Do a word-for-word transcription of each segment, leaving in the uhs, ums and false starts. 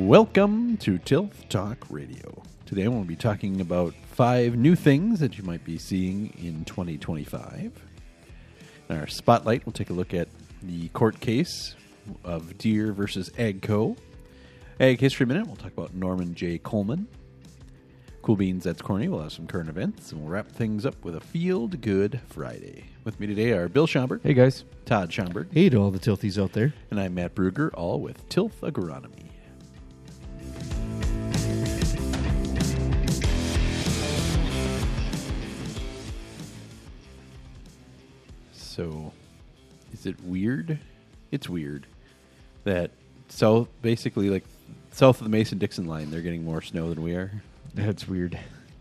Welcome to Tilth Talk Radio. Today I want to be talking about five new things that you might be seeing in twenty twenty-five. In our spotlight, we'll take a look at the court case of Deere versus AGCO. Ag History Minute, we'll talk about Norman J. Coleman. Cool Beans, That's Corny. We'll have some current events, and we'll wrap things up with a Field Good Friday. With me today are Bill Schomburg. Hey, guys. Todd Schomburg. Hey to all the Tilthies out there. And I'm Matt Brugger, all with Tilth Agronomy. So, is it weird? It's weird that south, basically, like south of the Mason-Dixon line, they're getting more snow than we are. That's weird.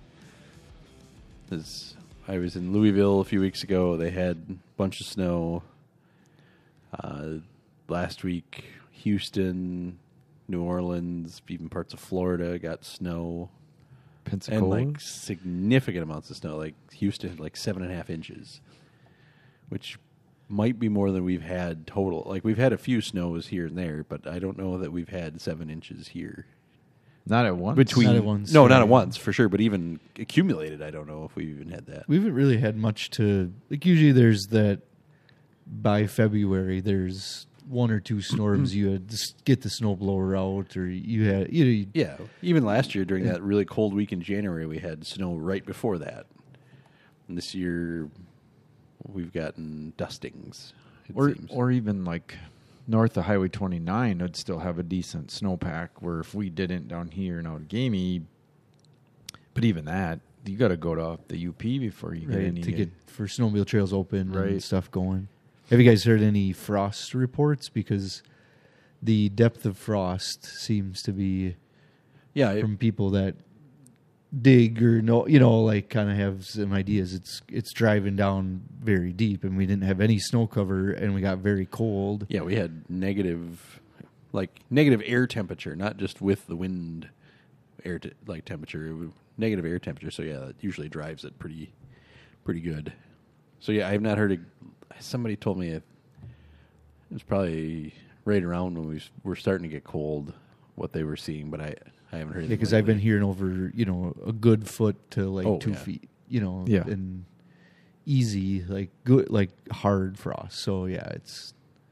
As I was in Louisville a few weeks ago, they had a bunch of snow. Uh, last week, Houston, New Orleans, even parts of Florida got snow. Pensacola? And like significant amounts of snow. Like Houston had like seven and a half inches, which might be more than we've had total. Like we've had a few snows here and there, but I don't know that we've had seven inches here. Not at once? Between, not at once. No, yeah. not at once, for sure. But even accumulated, I don't know if we've even had that. We haven't really had much to... Like, usually there's that... By February, there's one or two storms. You had to get the snowblower out, or you had... You know, you, Yeah, even last year during that really cold week in January, we had snow right before that. And this year, we've gotten dustings, it Or, seems. or even like north of Highway twenty-nine would still have a decent snowpack, where if we didn't down here in Outagamie, but even that, you got to go to the U P before you get right, any... to get for snowmobile trails open Right. and stuff going. Have you guys heard any frost reports? Because the depth of frost seems to be yeah, it, from people that dig or know, you know, like kind of have some ideas. It's it's driving down very deep, and we didn't have any snow cover, and we got very cold. yeah, we had negative, like negative air temperature, not just with the wind air te- like temperature, it was negative air temperature. So yeah, that usually drives it pretty, pretty good. So yeah, I have not heard. A, somebody told me it was probably right around when we were starting to get cold what they were seeing, but I I haven't heard. Yeah, because I've been hearing over, you know, a good foot to like Oh, two yeah. feet, you know, Yeah. and easy, like good, like hard frost. So yeah, it's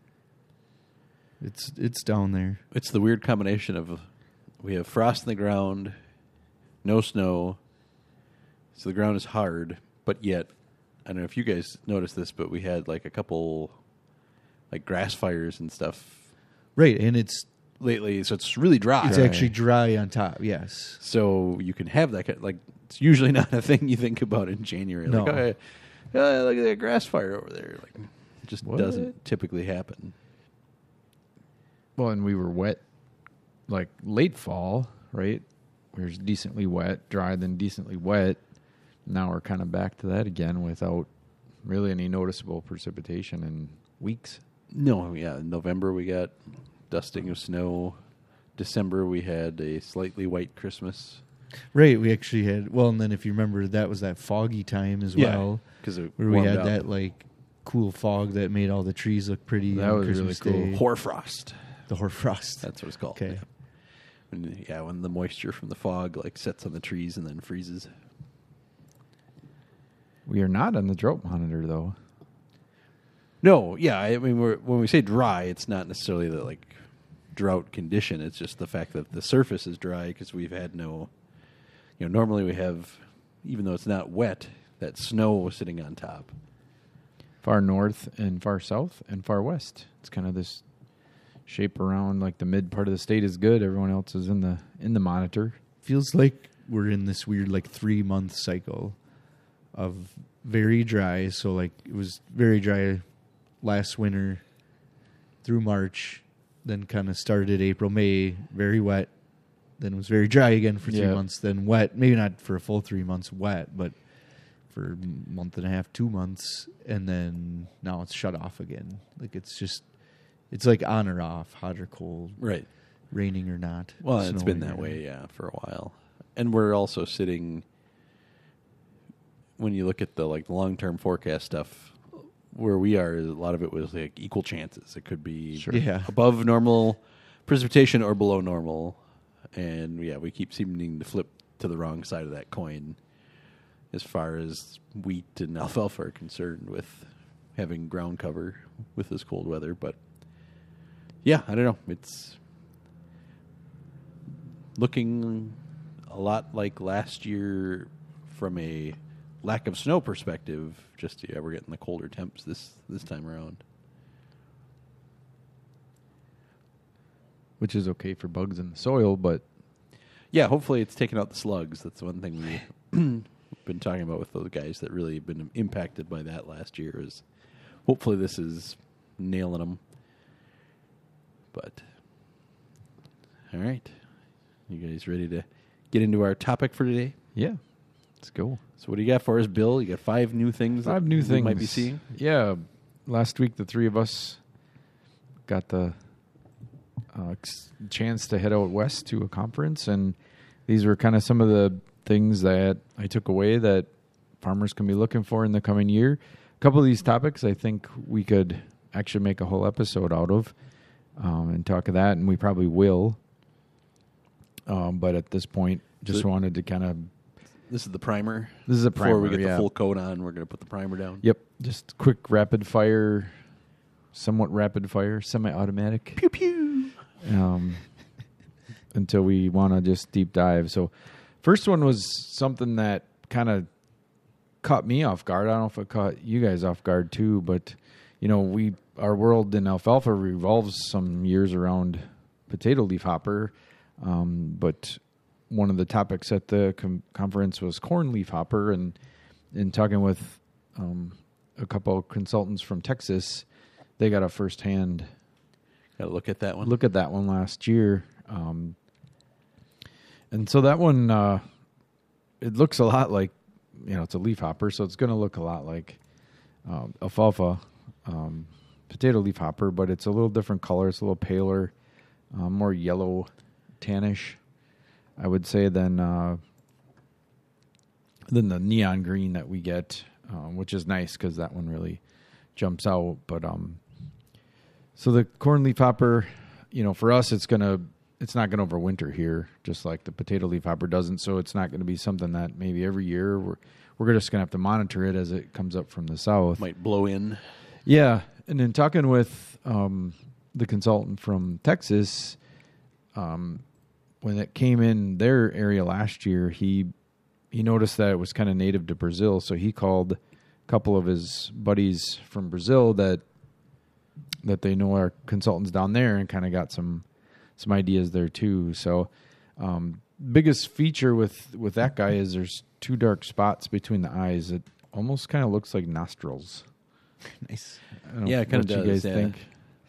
it's it's down there. It's the weird combination of we have frost in the ground, no snow, so the ground is hard, but yet I don't know if you guys noticed this, but we had like a couple like grass fires and stuff Right, and it's lately, so it's really dry. it's actually dry on top. Yes, So you can have that kind like it's usually not a thing you think about in January. No. Like, oh, yeah, uh, look at that grass fire over there. Like, it just What? doesn't typically happen. Well, and we were wet, like late fall, right? We were decently wet, dry, then decently wet. Now we're kind of back to that again without really any noticeable precipitation in weeks. No, yeah. In November we got dusting of snow. December we had a slightly white Christmas. right. We actually had well, and then if you remember, that was that foggy time as Yeah, well, because it where we warmed had up. that like cool fog that made all the trees look pretty. That on was really Christmas cool. Day. hoarfrost. The hoarfrost. That's what it's called. Okay. When, yeah, when the moisture from the fog like sets on the trees and then freezes. We are not on the drought monitor, though. No, yeah. I mean, we're, when we say dry, it's not necessarily the like drought condition. It's just the fact that the surface is dry because we've had no. You know, normally we have, even though it's not wet, that snow sitting on top. Far north and far south and far west. It's kind of this shape around, like the mid part of the state is good. Everyone else is in the in the monitor. Feels like we're in this weird like three month cycle of very dry. So like it was very dry last winter through March, then kind of started April, May, very wet. Then it was very dry again for three Yeah. months. Then wet, maybe not for a full three months wet, but for a month and a half, two months, and then now it's shut off again. Like it's just, it's like on or off, hot or cold, Right. raining or not. Well, it's been snowing that or- way, yeah, for a while. And we're also sitting, when you look at the like long-term forecast stuff, where we are, a lot of it was like equal chances. It could be Sure. Yeah. above normal precipitation or below normal and yeah, we keep seeming to flip to the wrong side of that coin as far as wheat and alfalfa are concerned with having ground cover with this cold weather. But yeah, I don't know. It's looking a lot like last year from a lack of snow perspective. Just yeah, we're getting the colder temps this this time around. Which is okay for bugs in the soil, but Yeah, hopefully it's taken out the slugs. That's one thing we've been talking about with those guys that really have been impacted by that last year. Is hopefully this is nailing them. But all right, you guys ready to get into our topic for today? yeah, let's go. So what do you got for us, Bill? You got five new things. Five that new we things might be seeing. Yeah, last week the three of us got the uh, ex- chance to head out west to a conference, and these were kind of some of the things that I took away that farmers can be looking for in the coming year. A couple of these topics I think we could actually make a whole episode out of um, and talk of that, and we probably will. Um, but at this point, just So- wanted to kind of This is the primer. this is a primer. Before we get yeah. the full coat on, we're going to put the primer down. Yep, just quick rapid fire, somewhat rapid fire, semi-automatic. Pew pew. Um, until we want to just deep dive. So, first one was something that kind of caught me off guard. I don't know if it caught you guys off guard too, but you know, we our world in alfalfa revolves some years around potato leaf hopper, um, but one of the topics at the com- conference was corn leaf hopper, and in talking with um, a couple of consultants from Texas, they got a firsthand Got to look at that one. look at that one last year. Um, and so that one, uh, it looks a lot like, you know, it's a leaf hopper, so it's going to look a lot like um, alfalfa, um, potato leaf hopper, but it's a little different color. It's a little paler, uh, more yellow, tannish, I would say, than uh, than the neon green that we get, um, which is nice because that one really jumps out. But um, so the corn leaf hopper, you know, for us, it's gonna it's not gonna overwinter here, just like the potato leaf hopper doesn't. So it's not gonna be something that maybe every year we're we're just gonna have to monitor it as it comes up from the south. Might blow in. Yeah, and then talking with um, the consultant from Texas, um, when it came in their area last year, he he noticed that it was kind of native to Brazil, so he called a couple of his buddies from Brazil that that they know are consultants down there, and kind of got some some ideas there too. So, um, biggest feature with with that guy is there's two dark spots between the eyes. It almost kind of looks like nostrils. Nice. I don't know Yeah, it kinda what you does, guys yeah. think.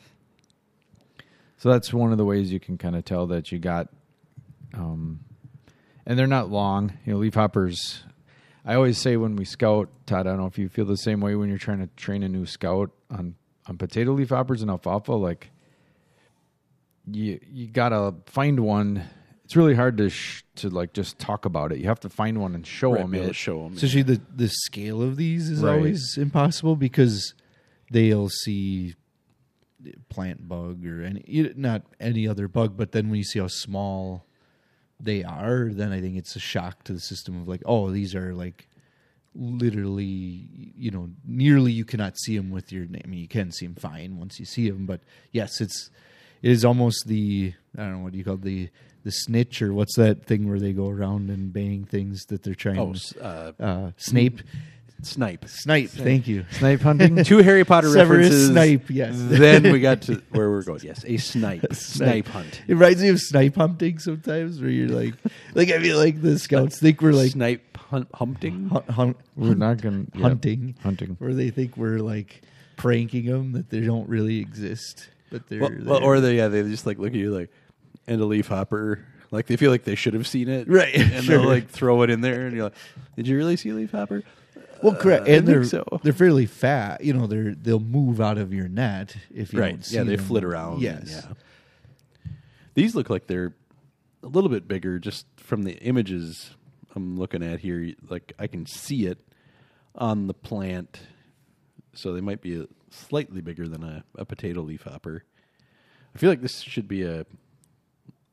So that's one of the ways you can kind of tell that you got, um, and they're not long. You know, leaf hoppers. I always say when we scout, Todd, I don't know if you feel the same way when you're trying to train a new scout on, on potato leaf hoppers and alfalfa. Like, you you gotta find one. It's really hard to sh- to like just talk about it. You have to find one and show Right, them be able to it. show them. Especially the, the scale of these is Right. always impossible because they'll see plant bug or any you- not any other bug, but then when you see how small they are, then I think it's a shock to the system of like, oh, these are like literally, you know, nearly you cannot see them with your. I mean, you can see them fine once you see them, but yes, it's it is almost the I don't know what do you call it, the the snitch or what's that thing where they go around and bang things that they're trying. Oh, to s- uh, uh, Snape, Snipe. Snipe. Thank you. Snipe hunting. Two Harry Potter Severus references. Snape, yes. Then we got to where we're going. Yes, a snipe. Snipe hunt. It reminds me of snipe hunting sometimes, where you're like, like I feel like the scouts think we're like snipe hunt, humping. hun- hun- We're not going to hunting, hunting. where they think we're like pranking them that they don't really exist, but they're Well, well, there. or they yeah they just like look at you like, and a leaf hopper. Like they feel like they should have seen it, Right, And sure. they'll like throw it in there, and you're like, "Did you really see a leaf hopper?" well, correct, Uh, I and they're think so. they're fairly fat. You know, they're they'll move out of your net if you Right? don't see Yeah, they them. flit around. Yes, Yeah. These look like they're a little bit bigger, just from the images I'm looking at here. Like I can see it on the plant, so they might be a, slightly bigger than a, a potato leaf hopper. I feel like this should be a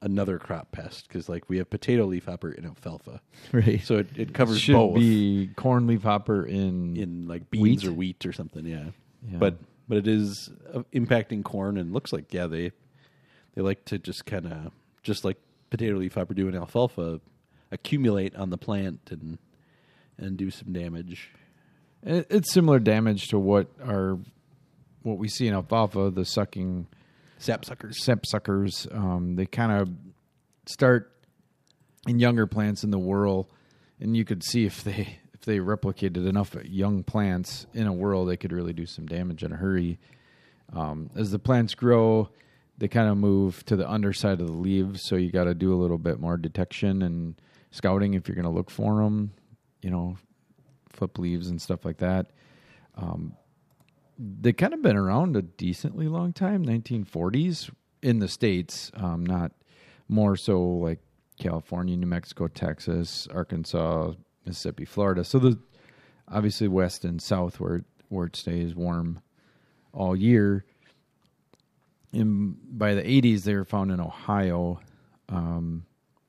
another crop pest because, like, we have potato leafhopper and alfalfa, Right. so it, it covers Should both be corn leafhopper in in like beans wheat? or wheat or something. Yeah, Yeah. but but it is uh, impacting corn, and looks like yeah they they like to just kind of just like potato leafhopper do in alfalfa, accumulate on the plant and and do some damage. It- It's similar damage to what our what we see in alfalfa, the sucking Sapsuckers. sapsuckers. Um, they kind of start in younger plants in the whorl, and you could see if they if they replicated enough young plants in a whorl, they could really do some damage in a hurry. Um, as the plants grow, they kind of move to the underside of the leaves, so you got to do a little bit more detection and scouting if you're going to look for them. You know, flip leaves and stuff like that. Um, they kind of been around a decently long time, nineteen forties in the States, um, not more so like California, New Mexico, Texas, Arkansas, Mississippi, Florida. So the obviously west and south where where it stays warm all year. And by the eighties, they were found in Ohio. Um,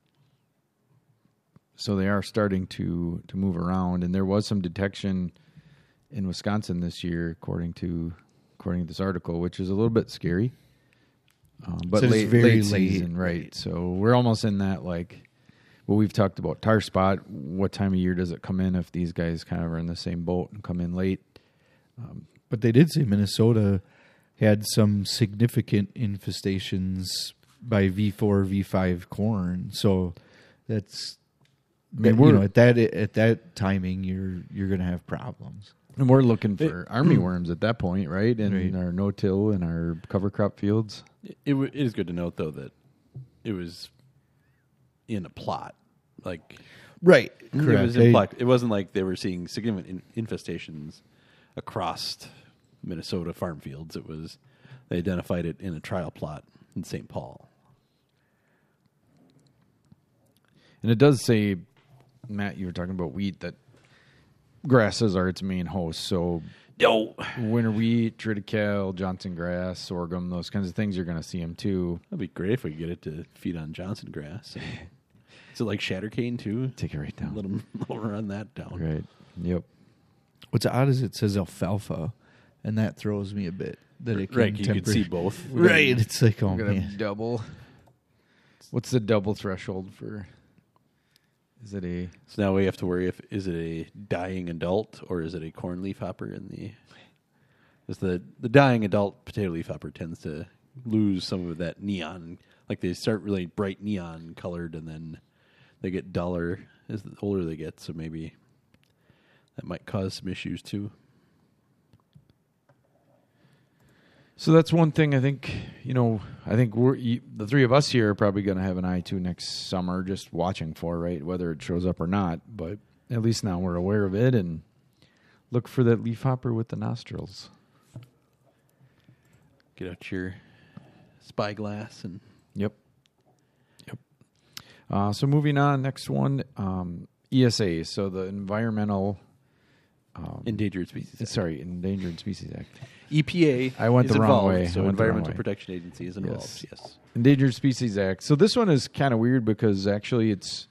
so they are starting to, to move around, and there was some detection in Wisconsin this year, according to according to this article, which is a little bit scary. Um, but So it's late, very late late. season, right? So we're almost in that like what we've talked about tar spot. What time of year does it come in if these guys kind of are in the same boat and come in late? But they did say Minnesota had some significant infestations by V four, V five corn. So that's I mean, that, you we're- know, at that at that timing, you're you're going to have problems. And we're looking for army worms at that point, right? In Right. our no-till and our cover crop fields. It, it, w- it is good to note though that it was in a plot, like Right. it was in plot. It wasn't like they were seeing significant in- infestations across Minnesota farm fields. It was they identified it in a trial plot in Saint Paul. And it does say, Matt, you were talking about wheat, that grasses are its main host. So No, winter wheat, triticale, Johnson grass, sorghum, those kinds of things, you're going to see them too. that'd be great if we could get it to feed on Johnson grass. Is it like shattercane too? Take it right down. Let them run that down. Right. Yep. What's odd is it says alfalfa, and that throws me a bit. That it can Right, you could temper- see both. Right. It's like, oh We're gonna man. have double. What's the double threshold for? Is it a? So now we have to worry if is it a dying adult or is it a corn leaf hopper in the because the, the dying adult potato leaf hopper tends to lose some of that neon, like they start really bright neon colored and then they get duller as the older they get, so maybe that might cause some issues too. So that's one thing I think, you know, I think we're you, the three of us here are probably going to have an eye to next summer, just watching for, right, whether it shows up or not. But at least now we're aware of it and look for that leafhopper with the nostrils. Get out your spyglass and Yep. Yep. Uh, so moving on, next one, um, E S A, so the Environmental, um, endangered species. Act. sorry, Endangered Species Act. E P A. I went is the wrong involved, way. So I went the wrong Environmental way. Protection Agency is involved. Yes. Yes. Endangered Species Act. So this one is kind of weird because actually it's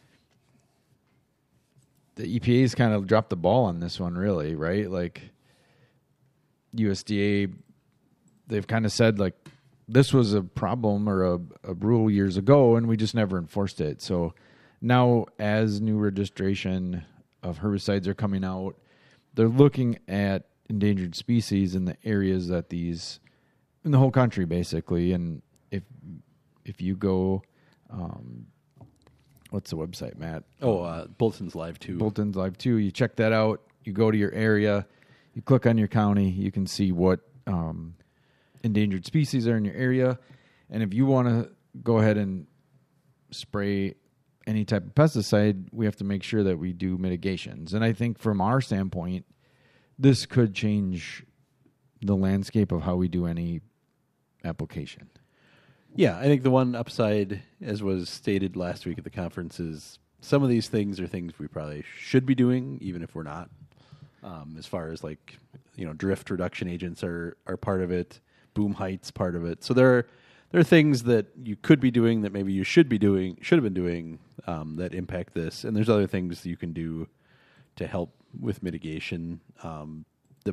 the E P A's kind of dropped the ball on this one, really, right? Like U S D A, they've kind of said like this was a problem or a, a rule years ago, and we just never enforced it. So now, as new registration of herbicides are coming out, they're looking at endangered species in the areas that these in the whole country, basically. And if if you go, um, what's the website, Matt? Oh, uh, Bulletin's Live too. Bolton's Live two. You check that out. You go to your area. You click on your county. You can see what um, endangered species are in your area. And if you want to go ahead and spray any type of pesticide, we have to make sure that we do mitigations. And I think from our standpoint, this could change the landscape of how we do any application. Yeah, I think the one upside, as was stated last week at the conference, is some of these things are things we probably should be doing, even if we're not. Um, as far as like, you know, drift reduction agents are, are part of it, boom heights part of it. So there are there are things that you could be doing that maybe you should be doing, should have been doing, um, that impact this. And there's other things you can do to help with mitigation. Um, the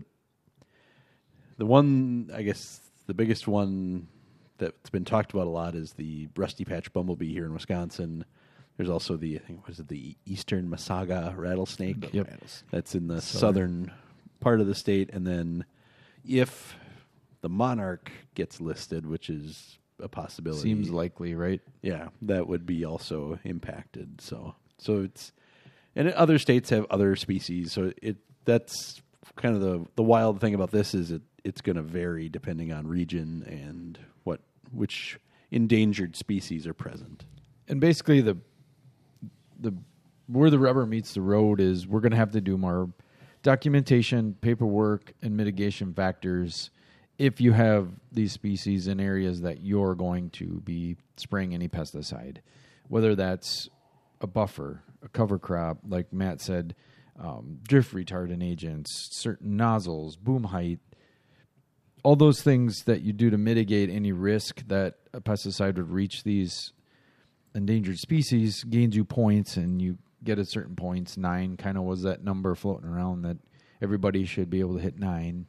the one, I guess, the biggest one that's been talked about a lot is the rusty patch bumblebee here in Wisconsin. There's also the, I think, what is it, the eastern Masaga rattlesnake. Yep. That's in the Southern. southern part of the state. And then if the monarch gets listed, which is a possibility. Seems likely, right? Yeah, that would be also impacted. So, so it's, and other states have other species. So it that's kind of the the wild thing about this is it it's going to vary depending on region and what which endangered species are present. And basically, the the where the rubber meets the road is we're going to have to do more documentation, paperwork, and mitigation factors if you have these species in areas that you're going to be spraying any pesticide, whether that's a buffer, a cover crop, like Matt said, um, drift retardant agents, certain nozzles, boom height, all those things that you do to mitigate any risk that a pesticide would reach these endangered species gains you points, and you get at certain points. Nine kind of was that number floating around that everybody should be able to hit nine.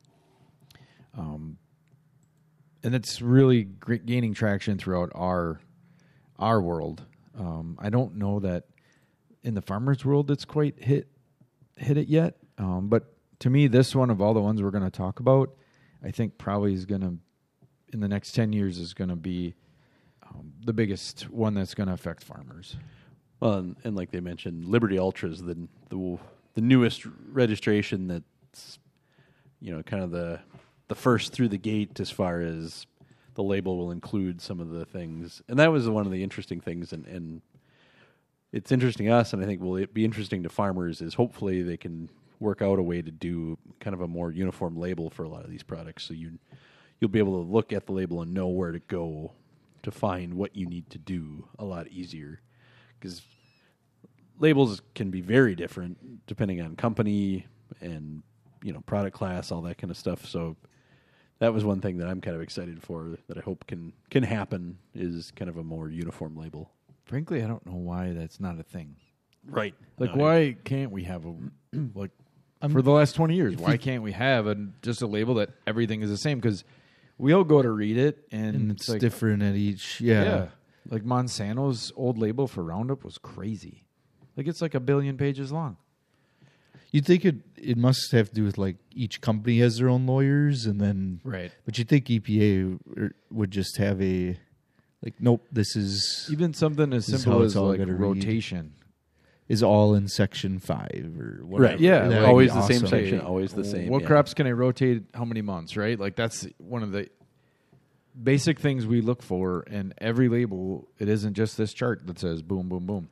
Um, and it's really great gaining traction throughout our our world. Um, I don't know that in the farmers' world it's quite hit hit it yet. Um, but to me, this one of all the ones we're going to talk about, I think probably is going to, in the next ten years, is going to be um, the biggest one that's going to affect farmers. Well, and, and like they mentioned, Liberty Ultra is the, the the newest registration that's, you know, kind of the the first through the gate as far as the label will include some of the things. And that was one of the interesting things, and, and it's interesting to us, and I think will it be interesting to farmers, is hopefully they can work out a way to do kind of a more uniform label for a lot of these products, so you, you'll be able to look at the label and know where to go to find what you need to do a lot easier. Because labels can be very different depending on company and, you know, product class, all that kind of stuff. So that was one thing that I'm kind of excited for, that I hope can can happen, is kind of a more uniform label. Frankly, I don't know why that's not a thing. Right. Like, No, why can't we have a like I'm- for the last twenty years? Why can't we have a just a label that everything is the same? Because we all go to read it, and, and it's it's like, different at each. Yeah. yeah, like Monsanto's old label for Roundup was crazy. Like, it's like a billion pages long. You'd think it it must have to do with like each company has their own lawyers, and then Right. But you'd think E P A or- would just have a like, nope, this is Even something as This is simple how it's as all like gotta read. rotation. is all in section five or whatever. Right. Yeah, That like- would always be the same awesome. section, always the same. What yeah. crops can I rotate how many months, right? Like, that's one of the basic things we look for in every label. It isn't just this chart that says boom, boom, boom.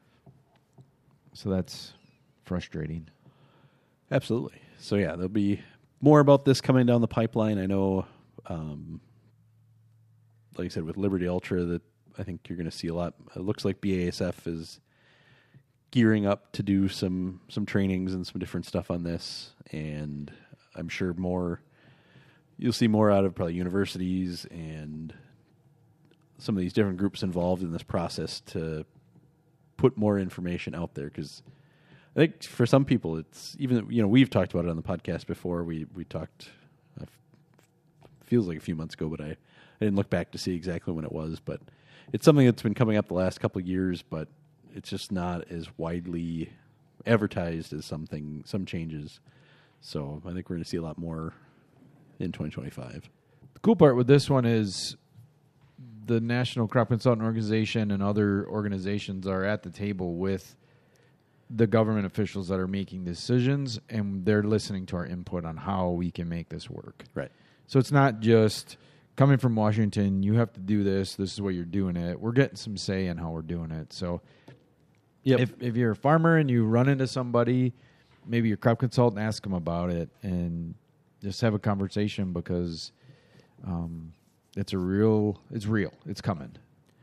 So that's frustrating. Absolutely. So yeah, there'll be more about this coming down the pipeline. I know, um, like I said, with Liberty Ultra, that I think you're going to see a lot. It looks like B A S F is gearing up to do some some trainings and some different stuff on this, and I'm sure more. You'll see more out of probably universities and some of these different groups involved in this process to put more information out there, because I think for some people, it's even, you know, we've talked about it on the podcast before. We we talked, uh, feels like a few months ago, but I, I didn't look back to see exactly when it was. But it's something that's been coming up the last couple of years, but it's just not as widely advertised as something, some changes. So I think we're going to see a lot more in twenty twenty-five. The cool part with this one is the National Crop Consultant Organization and other organizations are at the table with the government officials that are making decisions, and they're listening to our input on how we can make this work. Right. So it's not just coming from Washington, you have to do this, this is what you're doing it. We're getting some say in how we're doing it. So Yep. if if you're a farmer and you run into somebody, maybe your crop consultant, ask them about it and just have a conversation, because um, it's a real, it's real, it's coming.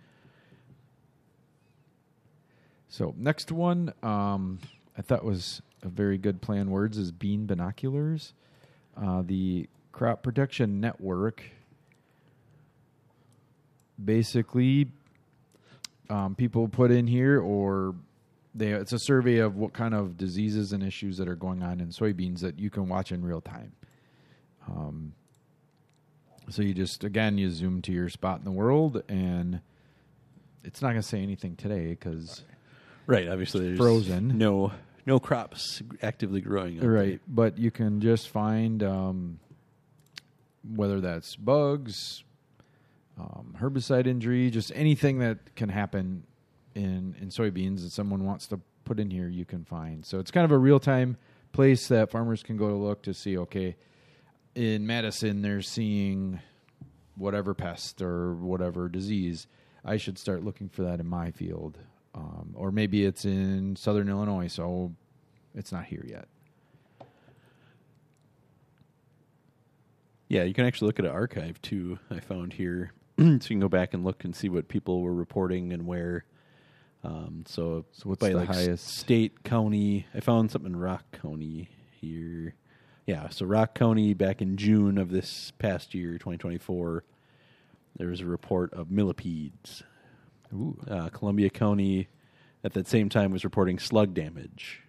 So next one, um, I thought was a very good play on words, is bean binoculars. Uh, the Crop Protection Network basically um, people put in here, or they it's a survey of what kind of diseases and issues that are going on in soybeans that you can watch in real time. Um, so you just, again, you zoom to your spot in the world, and it's not going to say anything today because Right, obviously there's frozen. no no crops actively growing. out Right, but you can just find um, whether that's bugs, um, herbicide injury, just anything that can happen in, in soybeans that someone wants to put in here, you can find. So it's kind of a real-time place that farmers can go to look to see, okay, in Madison they're seeing whatever pest or whatever disease. I should start looking for that in my field. Um, or maybe it's in southern Illinois, so it's not here yet. Yeah, you can actually look at an archive too. I found here, so you can go back and look and see what people were reporting and where. Um, so, So what's by the like s- highest? state, county? I found something in Rock County here. Yeah, so Rock County back in June of this past year, twenty twenty-four, there was a report of millipedes. Ooh. Uh, Columbia County at that same time was reporting slug damage,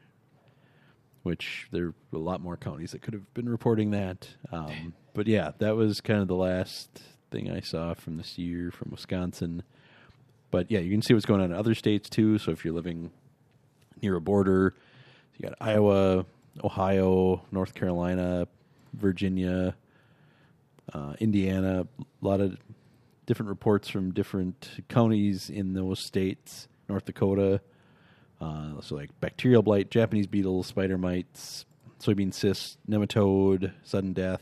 which there are a lot more counties that could have been reporting that. Um, but yeah, that was kind of the last thing I saw from this year from Wisconsin. But yeah, you can see what's going on in other states too. So if you're living near a border, you got Iowa, Ohio, North Carolina, Virginia, uh, Indiana, a lot of different reports from different counties in those states. North Dakota, uh, so like bacterial blight, Japanese beetles, spider mites, soybean cyst, nematode, sudden death,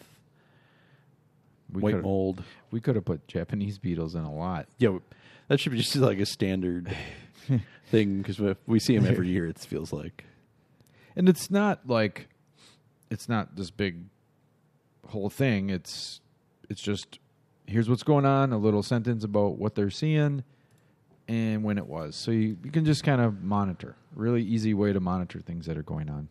We white could- mold. We could have put Japanese beetles in a lot. Yeah, that should be just like a standard thing because we, we see them every year. It feels like. And it's not like, it's not this big whole thing. It's it's just, here's what's going on, a little sentence about what they're seeing and when it was. So you, you can just kind of monitor. Really easy way to monitor things that are going on.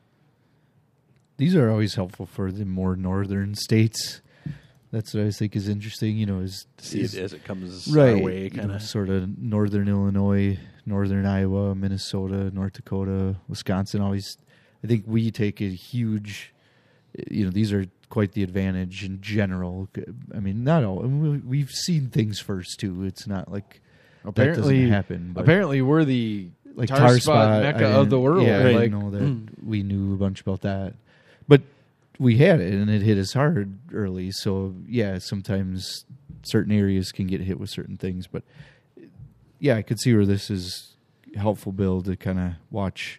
These are always helpful for the more northern states. That's what I think is interesting, you know, is To see is- it as it comes right, our way, you kind know, of. sort of northern Illinois, northern Iowa, Minnesota, North Dakota, Wisconsin. Always, I think we take a huge, you know, these are quite the advantage in general. I mean, not all. I mean, we- we've seen things first too. It's not like Apparently, that doesn't happen. But apparently we're the like tar, tar, spot, spot mecca I of the didn't- world. Yeah, I like, didn't know that we knew a bunch about that, but we had it, and it hit us hard early. So yeah, sometimes certain areas can get hit with certain things, but yeah, I could see where this is helpful, Bill, to kind of watch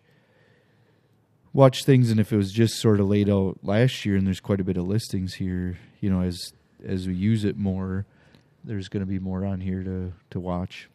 watch things. And if it was just sort of laid out last year, and there's quite a bit of listings here, you know, as as we use it more, there's going to be more on here to to watch.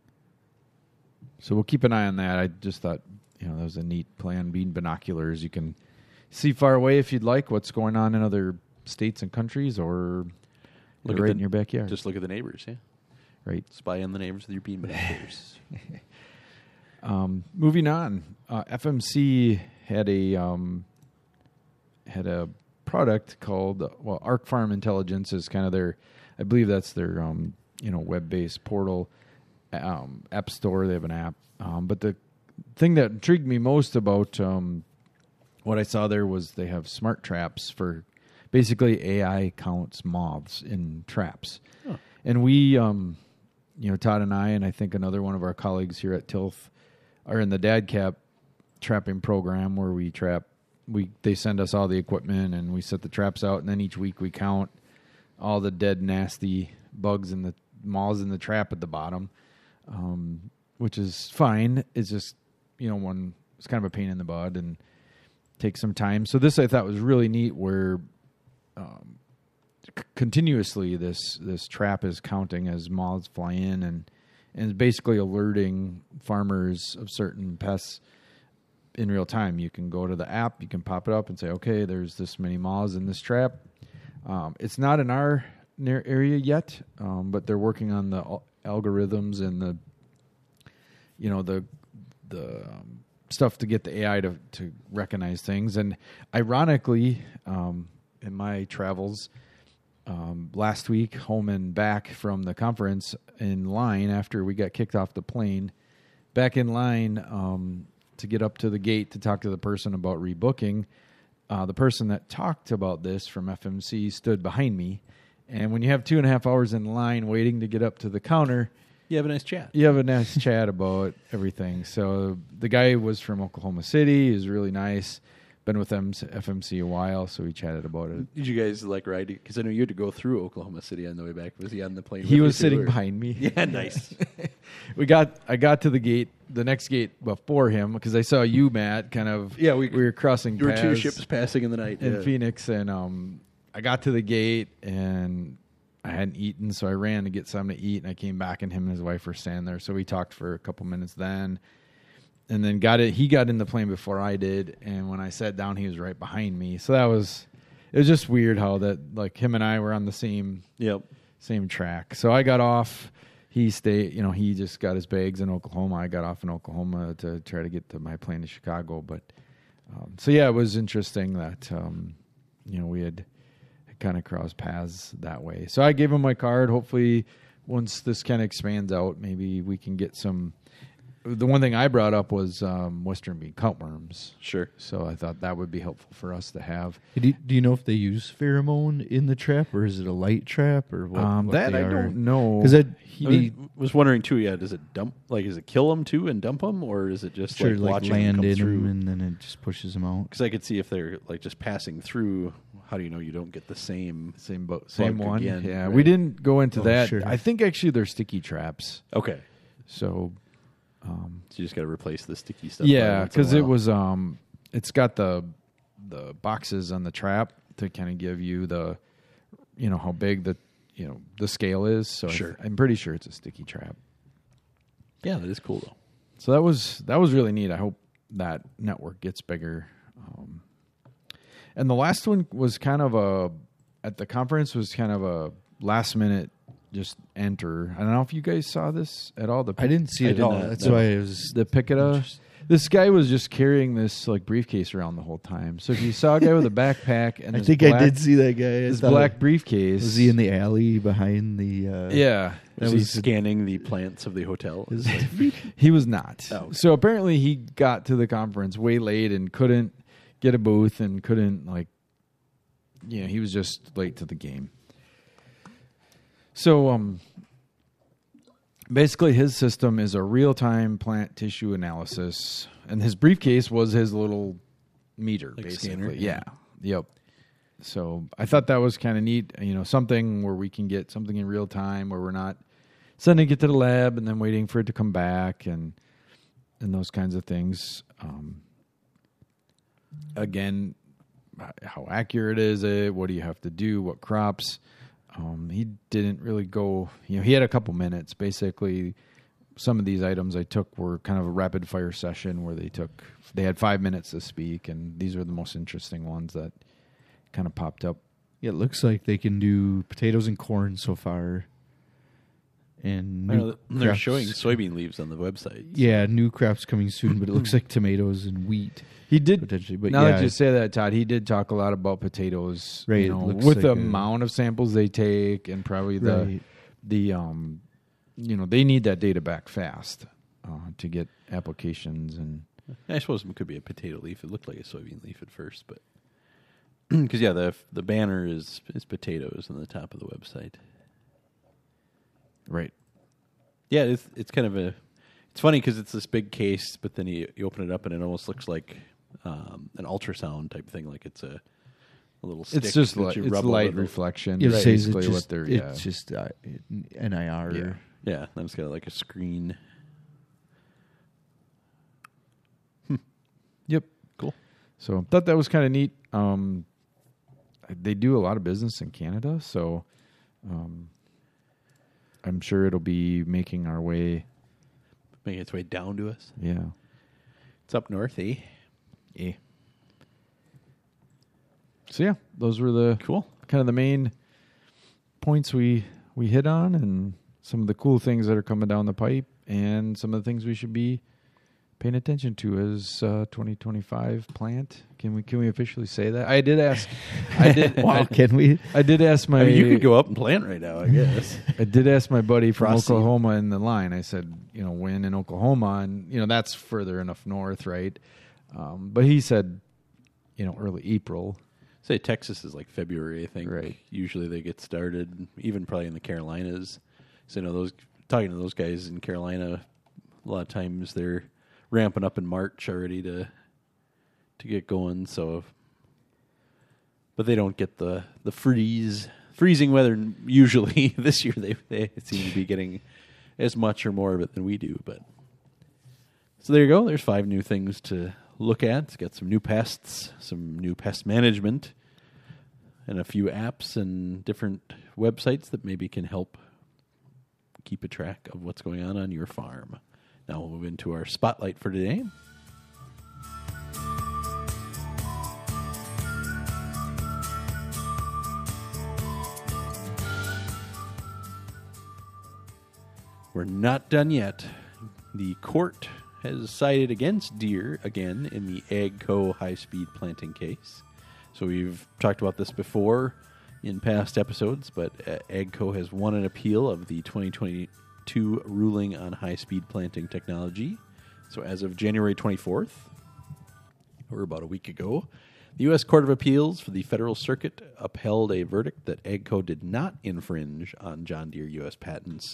So we'll keep an eye on that. I just thought, you know, that was a neat plan. Being binoculars, you can see far away if you'd like what's going on in other states and countries, or Look look at right the- in your backyard. Just look at the neighbors, yeah. right. Spy on the neighbors with your bean binoculars. Um, moving on, uh, F M C had a um, had a product called well, Arc Farm Intelligence is kind of their, I believe that's their um, you know web based portal, um, app store. They have an app, um, but the thing that intrigued me most about um, what I saw there was they have smart traps for basically A I counts moths in traps, Oh. and we um, you know Todd and I and I think another one of our colleagues here at Tilth are in the DadCap trapping program where we trap. We they send us all the equipment and we set the traps out, and then each week we count all the dead, nasty bugs in the moths in the trap at the bottom, um, which is fine. It's just you know one it's kind of a pain in the butt and takes some time. So this I thought was really neat, where um, c- continuously this this trap is counting as moths fly in and. And basically alerting farmers of certain pests in real time. You can go to the app, you can pop it up and say, okay, there's this many moths in this trap. Um, it's not in our near area yet, um, but they're working on the al- algorithms and the, you know, the the um, stuff to get the A I to, to recognize things. And ironically, um, in my travels, um, last week, home and back from the conference in line after we got kicked off the plane. Back in line um, to get up to the gate to talk to the person about rebooking. Uh, the person that talked about this from F M C stood behind me. And when you have two and a half hours in line waiting to get up to the counter, You have a nice chat. you have a nice chat about everything. So the guy was from Oklahoma City. He was really nice. Been with them F M C a while, so we chatted about it. Did you guys like ride? Because I know you had to go through Oklahoma City on the way back. Was he on the plane? He with was you too, sitting or- behind me. Yeah, nice. we got. I got to the gate, the next gate before him, because I saw you, Matt. Kind of. Yeah, we- we were crossing. There were two paths ships passing in the night. in yeah. Phoenix, and um, I got to the gate, and I hadn't eaten, so I ran to get something to eat, and I came back, and him and his wife were standing there. So we talked for a couple minutes then, and then got it. He got in the plane before I did, and when I sat down, he was right behind me. So that was, it was just weird how that, like, him and I were on the same Yep. same track. So I got off. He stayed, you know, he just got his bags in Oklahoma. I got off in Oklahoma to try to get to my plane to Chicago. But um, so yeah, it was interesting that um, you know we had kind of crossed paths that way. So I gave him my card. Hopefully, once this kind of expands out, maybe we can get some. The one thing I brought up was um, Western bean cutworms. Sure. So I thought that would be helpful for us to have. Do you, do you know if they use pheromone in the trap, or is it a light trap, or what? um, what that they I are? don't know. Because He- I was wondering too. Yeah, does it dump? Like, does it kill them too and dump them, or is it just sure, like like watching land them come in through? them, and then it just pushes them out. Because I could see if they're like just passing through. How do you know you don't get the same? Same boat, same Bug one. again, yeah, right. we didn't go into Oh, that. sure. I think actually they're sticky traps. Okay, So, um, so you just got to replace the sticky stuff. yeah, because because it was um, it's got the the boxes on the trap to kind of give you the, you know, how big the you know the scale is. So I- Sure. I'm pretty sure it's a sticky trap. Yeah, that is cool though. So that was that was really neat. I hope that network gets bigger. Um, and the last one was kind of a at the conference was kind of a last minute just enter. I don't know if you guys saw this at all. The I didn't see I it did at all. not, That's no. why it was. the Picada. This guy was just carrying this like briefcase around the whole time. So if you saw a guy with a backpack and I this think black, I did see that guy. I this thought- black briefcase, Was he in the alley behind the? Uh, yeah, Was That he was- scanning the plants of the hotel? Is like, he was not. Oh, okay. So apparently he got to the conference way late and couldn't get a booth and couldn't like, you know, he was just late to the game. So um, basically his system is a real-time plant tissue analysis, and his briefcase was his little meter, Like basically. scanner? Yeah. Yep. So I thought that was kind of neat, you know, something where we can get something in real time where we're not sending it to the lab and then waiting for it to come back and and those kinds of things. Um, again, how accurate is it? What do you have to do? What crops? Um, he didn't really go, you know, he had a couple minutes. Basically, some of these items I took were kind of a rapid fire session where they took, they had five minutes to speak, and these are the most interesting ones that kind of popped up. yeah, it looks like they can do potatoes and corn so far. And I know new that they're crops- showing soybean leaves on the website. Yeah, new crops coming soon, but it looks like tomatoes and wheat He did potentially. But now yeah, that you say that, Todd, he did talk a lot about potatoes, Right, You it know, looks with like the a- amount of samples they take, and probably the Right. the um, you know, they need that data back fast uh, to get applications and I suppose it could be a potato leaf. It looked like a soybean leaf at first, but because yeah, the the banner is is potatoes on the top of the website. right. Yeah, it's it's kind of a it's funny because it's this big case, but then you, you open it up and it almost looks like um, an ultrasound type thing, like it's a, a little stick. It's just that light, you it's rub over light the- reflection. it Right. says Basically, it's just, what they're yeah. it's just uh, N I R. Yeah. Yeah, then it's got like a screen. Yep. Cool. So thought that was kind of neat. Um, they do a lot of business in Canada, so um, I'm sure it'll be making our way. Making its way down to us. Yeah. It's up north, eh? Yeah. So yeah, those were the Cool. kind of the main points we we hit on, and some of the cool things that are coming down the pipe, and some of the things we should be paying attention to his uh, twenty twenty-five plant. Can we can we officially say that? I did ask. I did. Wow, I, can we? I did ask my. I mean, you could go up and plant right now, I guess. I did ask my buddy from Frosty. Oklahoma in the line. I said, you know, when in Oklahoma, and you know that's further enough north, right? Um, but he said, you know, early April. Say Texas is like February, I think. Right. Usually they get started, even probably in the Carolinas. So, you know, those talking to those guys in Carolina, a lot of times they're ramping up in March already to to get going. So, but they don't get the the freeze freezing weather. Usually, this year they they seem to be getting as much or more of it than we do. But so there you go. There's five new things to look at. It's got some new pests, some new pest management, and a few apps and different websites that maybe can help keep a track of what's going on on your farm. Now we'll move into our spotlight for today. We're not done yet. The court has sided against Deere again in the AGCO high-speed planting case. So we've talked about this before in past episodes, but uh, AGCO has won an appeal of the twenty twenty-two ruling on high-speed planting technology. So as of January twenty-fourth, or about a week ago, the U S Court of Appeals for the Federal Circuit upheld a verdict that AGCO did not infringe on John Deere U S patents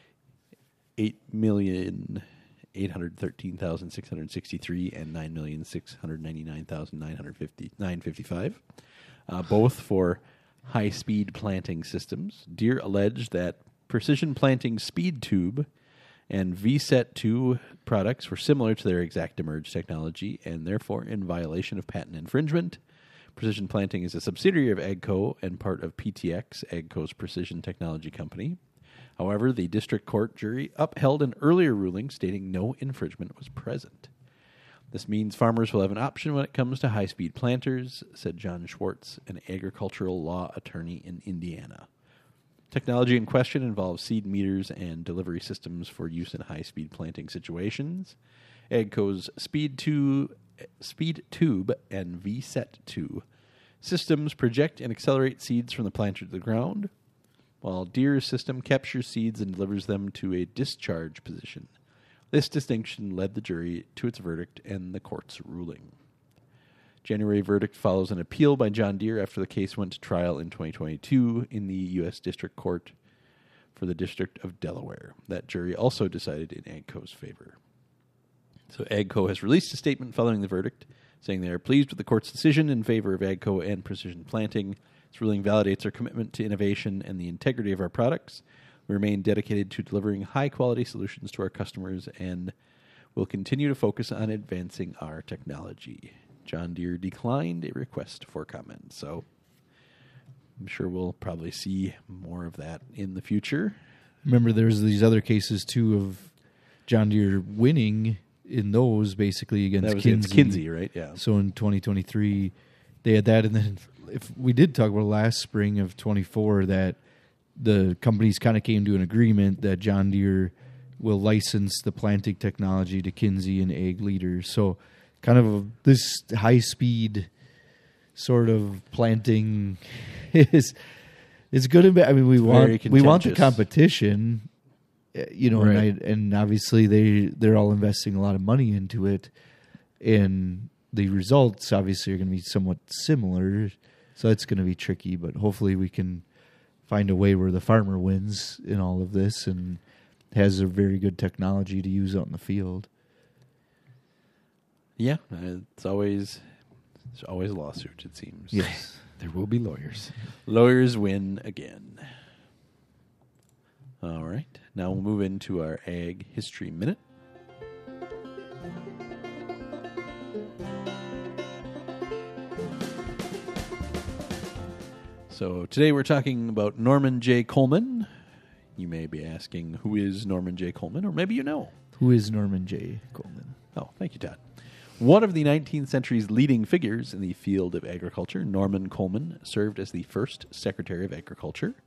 eight million eight hundred thirteen thousand six hundred sixty-three and nine million six hundred ninety-nine thousand nine hundred fifty-five, uh, both for high-speed planting systems. Deere alleged that Precision Planting Speed Tube and V SET two products were similar to their ExactEmerge technology and therefore in violation of patent infringement. Precision Planting is a subsidiary of AGCO and part of P T X, AGCO's precision technology company. However, the district court jury upheld an earlier ruling stating no infringement was present. This means farmers will have an option when it comes to high-speed planters, said John Schwartz, an agricultural law attorney in Indiana. Technology in question involves seed meters and delivery systems for use in high-speed planting situations. AGCO's Speed two, Speed Tube and V SET two systems project and accelerate seeds from the planter to the ground, while Deere's system captures seeds and delivers them to a discharge position. This distinction led the jury to its verdict and the court's ruling. January verdict follows an appeal by John Deere after the case went to trial in twenty twenty-two in the U S District Court for the District of Delaware. That jury also decided in AGCO's favor. So AGCO has released a statement following the verdict, saying they are pleased with the court's decision in favor of AGCO and Precision Planting. This ruling validates our commitment to innovation and the integrity of our products. We remain dedicated to delivering high-quality solutions to our customers and will continue to focus on advancing our technology. John Deere declined a request for comment, so I'm sure we'll probably see more of that in the future. Remember, there's these other cases, too, of John Deere winning in those, basically, against That was Kinsey. it's Kinsey, right? Yeah. So in twenty twenty-three, they had that, and then if we did talk about last spring of twenty-four, that the companies kind of came to an agreement that John Deere will license the planting technology to Kinsey and Ag Leader. So kind of a, this high-speed sort of planting is it's good and bad. I mean, we It's want we want the contentious. competition, uh, you know, Right. and, I, and obviously they they're all investing a lot of money into it, and the results obviously are going to be somewhat similar. So it's going to be tricky, but hopefully we can find a way where the farmer wins in all of this and has a very good technology to use out in the field. Yeah, uh, it's always it's always a lawsuit, it seems. Yes. There will be lawyers. Lawyers win again. All right. Now we'll move into our Ag History Minute. So today we're talking about Norman J. Coleman. You may be asking, who is Norman J. Coleman? Or maybe you know. Who is Norman J. Coleman? Oh, thank you, Todd. One of the nineteenth century's leading figures in the field of agriculture, Norman Coleman served as the first Secretary of Agriculture.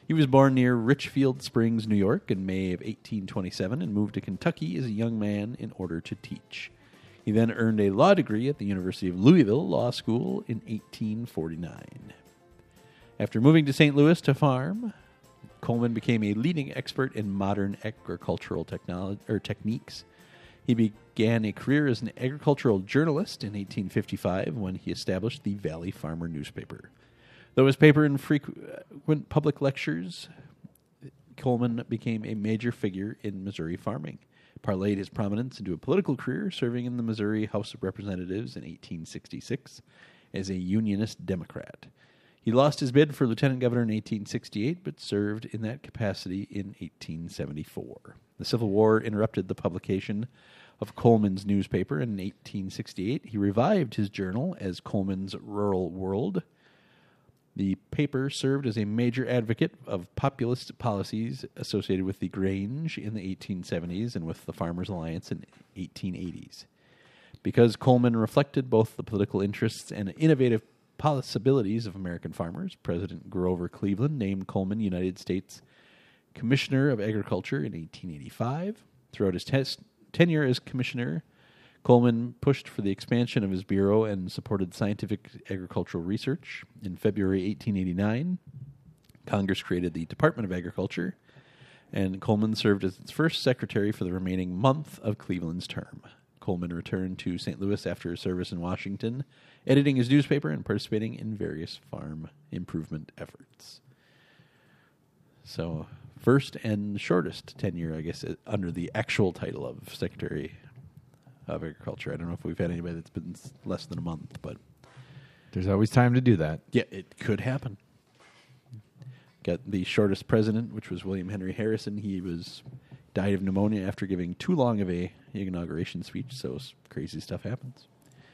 He was born near Richfield Springs, New York in May of eighteen twenty-seven and moved to Kentucky as a young man in order to teach. He then earned a law degree at the University of Louisville Law School in eighteen forty-nine. After moving to Saint Louis to farm, Coleman became a leading expert in modern agricultural technology or techniques. He began a career as an agricultural journalist in eighteen fifty-five when he established the Valley Farmer newspaper. Though his paper and frequent public lectures, Coleman became a major figure in Missouri farming, parlayed his prominence into a political career, serving in the Missouri House of Representatives in eighteen sixty-six as a Unionist Democrat. He lost his bid for lieutenant governor in eighteen sixty-eight, but served in that capacity in eighteen seventy-four. The Civil War interrupted the publication of Coleman's newspaper, and in eighteen sixty-eight he revived his journal as Coleman's Rural World. The paper served as a major advocate of populist policies associated with the Grange in the eighteen seventies and with the Farmers Alliance in eighteen eighties. Because Coleman reflected both the political interests and innovative possibilities of American farmers, President Grover Cleveland named Coleman United States Commissioner of Agriculture in eighteen eighty-five. Throughout his tes- tenure as commissioner, Coleman pushed for the expansion of his bureau and supported scientific agricultural research. In February eighteen eighty-nine, Congress created the Department of Agriculture, and Coleman served as its first secretary for the remaining month of Cleveland's term. Coleman returned to Saint Louis after his service in Washington, editing his newspaper and participating in various farm improvement efforts. So, first and shortest tenure, I guess, under the actual title of Secretary of Agriculture. I don't know if we've had anybody that's been less than a month, but There's always time to do that. yeah, it could happen. Got the shortest president, which was William Henry Harrison. He was died of pneumonia after giving too long of a inauguration speech, so crazy stuff happens.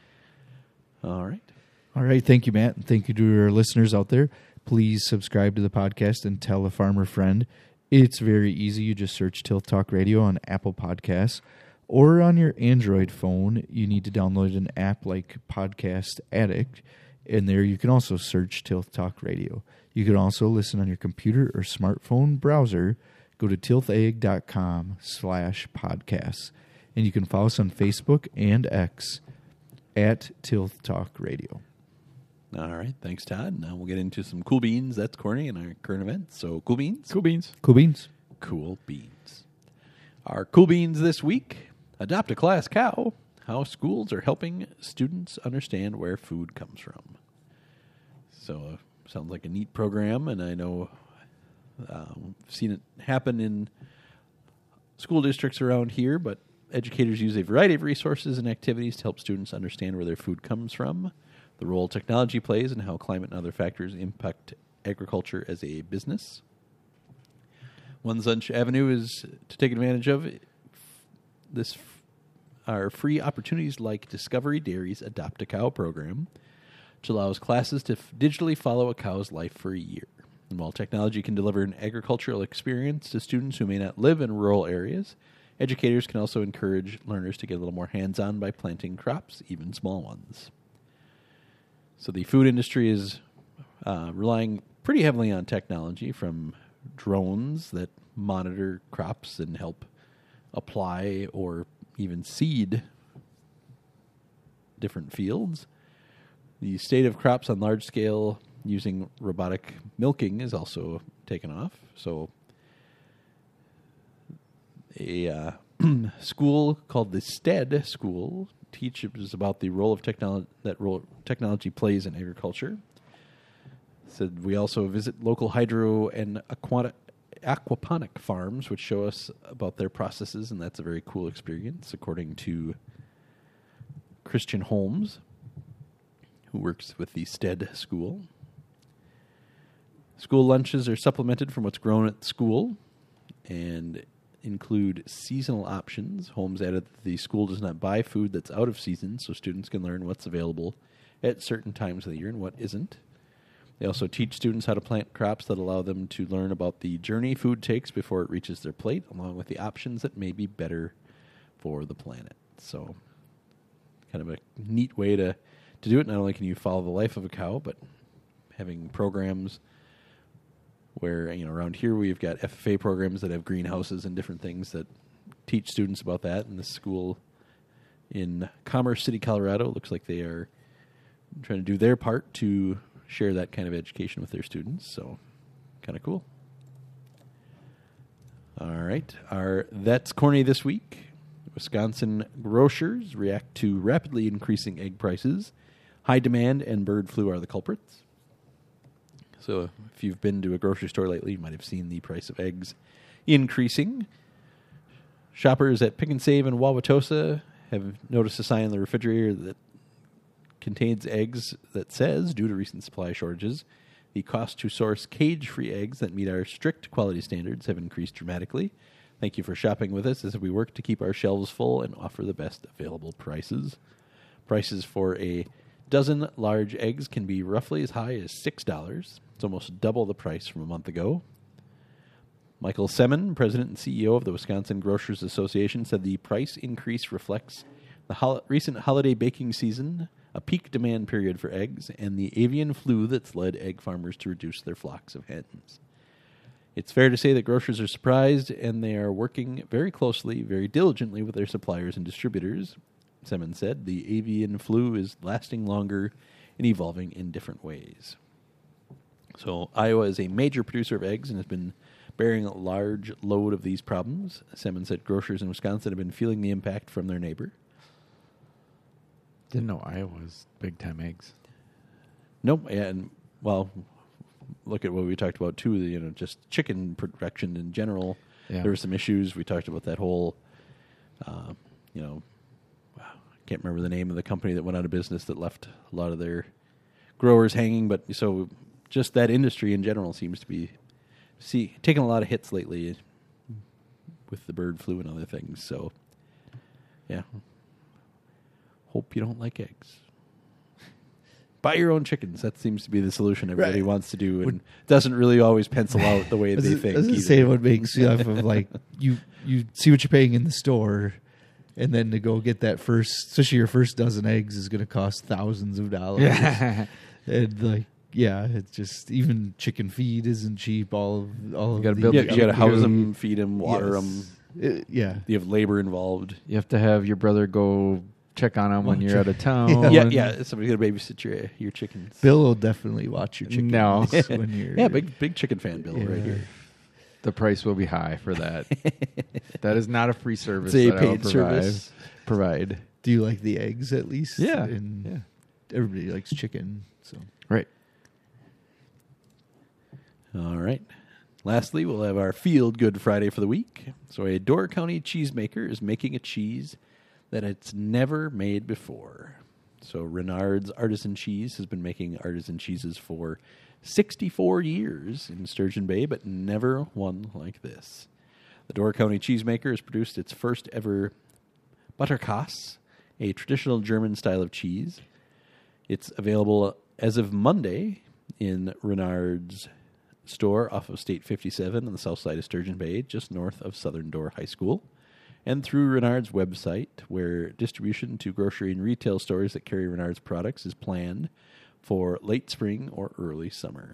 All right. All right. Thank you, Matt. And thank you to our listeners out there. Please subscribe to the podcast and tell a farmer friend. It's very easy. You just search Tilth Talk Radio on Apple Podcasts. Or on your Android phone, you need to download an app like Podcast Addict. And there you can also search Tilth Talk Radio. You can also listen on your computer or smartphone browser. Go to tilthag.com slash podcasts. And you can follow us on Facebook and X at Tilth Talk Radio. All right. Thanks, Todd. Now we'll get into some cool beans. That's Corny in our current events. So, cool beans? Cool beans. Cool beans. Cool beans. Our cool beans this week: Adopt a Class Cow, how schools are helping students understand where food comes from. So, uh, sounds like a neat program, and I know um, I've seen it happen in school districts around here, but educators use a variety of resources and activities to help students understand where their food comes from, the role technology plays, and how climate and other factors impact agriculture as a business. One such avenue is to take advantage of this are free opportunities like Discovery Dairy's Adopt a Cow program, which allows classes to f- digitally follow a cow's life for a year. And while technology can deliver an agricultural experience to students who may not live in rural areas, educators can also encourage learners to get a little more hands-on by planting crops, even small ones. So the food industry is uh, relying pretty heavily on technology, from drones that monitor crops and help apply or even seed different fields. The state of crops on large scale using robotic milking is also taken off. So a uh, school called the STED School teaches about the role of technology that role technology plays in agriculture. Said we also visit local hydro and aquatic aquaponic farms, which show us about their processes, and that's a very cool experience, according to Christian Holmes, who works with the STED School. School lunches are supplemented from what's grown at school and include seasonal options. Holmes added that the school does not buy food that's out of season, so students can learn what's available at certain times of the year and what isn't. They also teach students how to plant crops that allow them to learn about the journey food takes before it reaches their plate, along with the options that may be better for the planet. So, kind of a neat way to, to do it. Not only can you follow the life of a cow, but having programs where, you know, around here we've got F F A programs that have greenhouses and different things that teach students about that. And this school in Commerce City, Colorado, looks like they are trying to do their part to share that kind of education with their students. So, kind of cool. All right. Our That's Corny this week. Wisconsin grocers react to rapidly increasing egg prices. High demand and bird flu are the culprits. So if you've been to a grocery store lately, you might have seen the price of eggs increasing. Shoppers at Pick and Save in Wauwatosa have noticed a sign in the refrigerator that contains eggs that says, due to recent supply shortages, the cost to source cage-free eggs that meet our strict quality standards have increased dramatically. Thank you for shopping with us as we work to keep our shelves full and offer the best available prices. Prices for a dozen large eggs can be roughly as high as six dollars. It's almost double the price from a month ago. Michael Semen, president and C E O of the Wisconsin Grocers Association, said the price increase reflects the hol- recent holiday baking season, a peak demand period for eggs, and the avian flu that's led egg farmers to reduce their flocks of hens. It's fair to say that grocers are surprised, and they are working very closely, very diligently with their suppliers and distributors. Semen said the avian flu is lasting longer and evolving in different ways. So Iowa is a major producer of eggs and has been bearing a large load of these problems. Semen said grocers in Wisconsin have been feeling the impact from their neighbor. Didn't know Iowa was big-time eggs. Nope, and, well, look at what we talked about, too, you know, just chicken production in general. Yeah. There were some issues. We talked about that whole, uh, you know, I can't remember the name of the company that went out of business that left a lot of their growers hanging, but so just that industry in general seems to be see taking a lot of hits lately with the bird flu and other things. So, yeah. Hope you don't like eggs. Buy your own chickens. That seems to be the solution everybody Right. wants to do, and Would- doesn't really always pencil out the way I was, they I think. was gonna either. say what makes you off of like you you see what you're paying in the store, and then to go get that first, especially your first dozen eggs, is going to cost thousands of dollars. Yeah. And like, yeah, it's just even chicken feed isn't cheap. All of all of gotta the- build Yeah, the you got to house food. them, feed them, water Yes. them. Uh, yeah. You have labor involved. You have to have your brother go check on them when Well, you're check- out of town. Yeah, yeah. Somebody's got to babysit your your chickens. Bill will definitely watch your chickens No. when you're Yeah, big big chicken fan, Bill, right Yeah. here. The price will be high for that. That is not a free service. It's a that I will paid provide. service. Provide. Do you like the eggs at least? Yeah. And Yeah. everybody likes chicken. So Right. All right. Lastly, we'll have our Feel Good Friday for the week. So a Door County cheesemaker is making a cheese that it's never made before. So Renard's Artisan Cheese has been making artisan cheeses for sixty-four years in Sturgeon Bay, but never one like this. The Door County cheesemaker has produced its first ever Butterkäse, a traditional German style of cheese. It's available as of Monday in Renard's store off of State fifty-seven on the south side of Sturgeon Bay, just north of Southern Door High School, and through Renard's website, where distribution to grocery and retail stores that carry Renard's products is planned for late spring or early summer.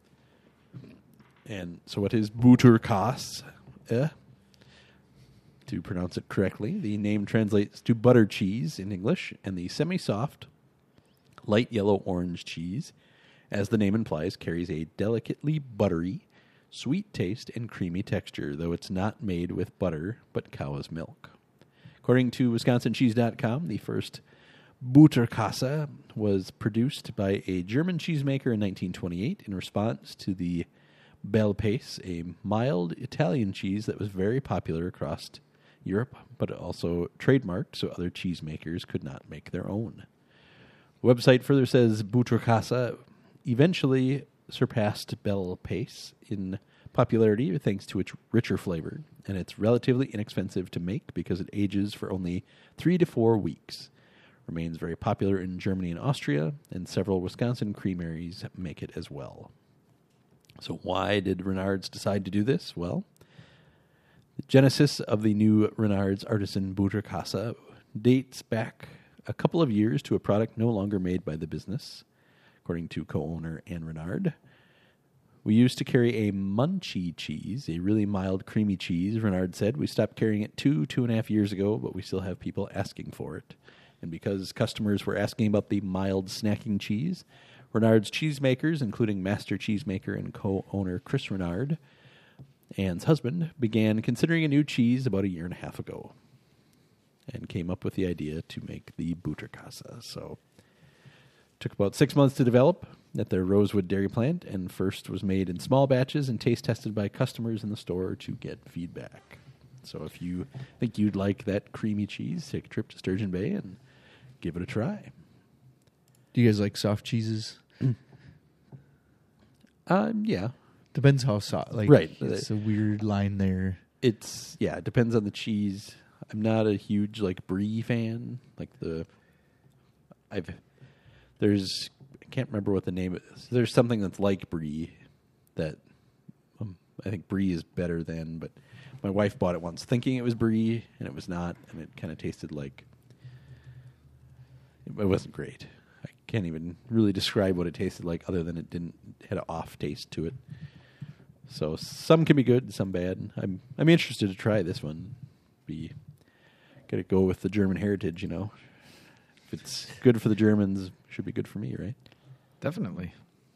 And so what is Butterkäse? Eh? To pronounce it correctly, the name translates to butter cheese in English, and the semi-soft, light yellow-orange cheese, as the name implies, carries a delicately buttery, sweet taste and creamy texture, though it's not made with butter, but cow's milk. According to Wisconsin Cheese dot com, the first Butterkäse was produced by a German cheesemaker in nineteen twenty-eight in response to the Bel Paese, a mild Italian cheese that was very popular across Europe, but also trademarked so other cheesemakers could not make their own. The website further says Butterkäse eventually surpassed Bel Paese in popularity thanks to its richer flavor, and it's relatively inexpensive to make because it ages for only three to four weeks. Remains very popular in Germany and Austria, and several Wisconsin creameries make it as well. So why did Renard's decide to do this? Well, the genesis of the new Renard's Artisan Butterkäse dates back a couple of years to a product no longer made by the business, according to co-owner Anne Renard. We used to carry a Munchie cheese, a really mild, creamy cheese, Renard said. We stopped carrying it two, two and a half years ago, but we still have people asking for it. And because customers were asking about the mild snacking cheese, Renard's cheesemakers, including master cheesemaker and co-owner Chris Renard, Anne's husband, began considering a new cheese about a year and a half ago and came up with the idea to make the Butterkasa. So took about six months to develop at their Rosewood dairy plant, and first was made in small batches and taste tested by customers in the store to get feedback. So if you think you'd like that creamy cheese, take a trip to Sturgeon Bay and give it a try. Do you guys like soft cheeses? Um, yeah. Depends how soft. Like, Right. It's a weird line there. It's, yeah, it depends on the cheese. I'm not a huge, like, brie fan. Like, the, I've, there's, I can't remember what the name is. There's something that's like brie that um, I think brie is better than, but my wife bought it once thinking it was brie, and it was not, and it kind of tasted like, it wasn't great. I can't even really describe what it tasted like other than it didn't, it had an off taste to it. So some can be good, some bad. I'm I'm interested to try this one. Be gotta go with the German heritage, you know. If it's good for the Germans, it should be good for me, right? Definitely.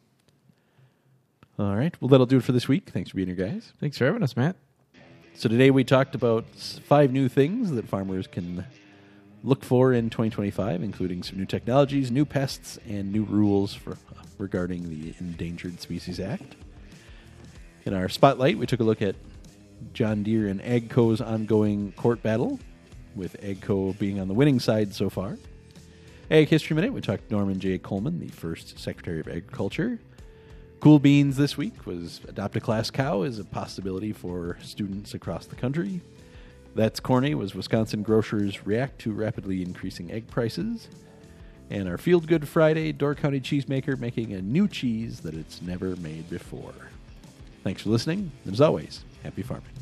All right. Well, that'll do it for this week. Thanks for being here, guys. Thanks for having us, Matt. So today we talked about s- five new things that farmers can look for in twenty twenty-five, including some new technologies, new pests, and new rules for uh, regarding the Endangered Species Act. In our spotlight, we took a look at John Deere and AGCO's ongoing court battle, with AGCO being on the winning side so far. Ag History Minute, we talked Norman J. Coleman, the first Secretary of Agriculture. Cool Beans this week was Adopt a Class Cow is a possibility for students across the country. That's Corny was Wisconsin grocers react to rapidly increasing egg prices. And our Field Good Friday, Door County cheesemaker making a new cheese that it's never made before. Thanks for listening, and as always, happy farming.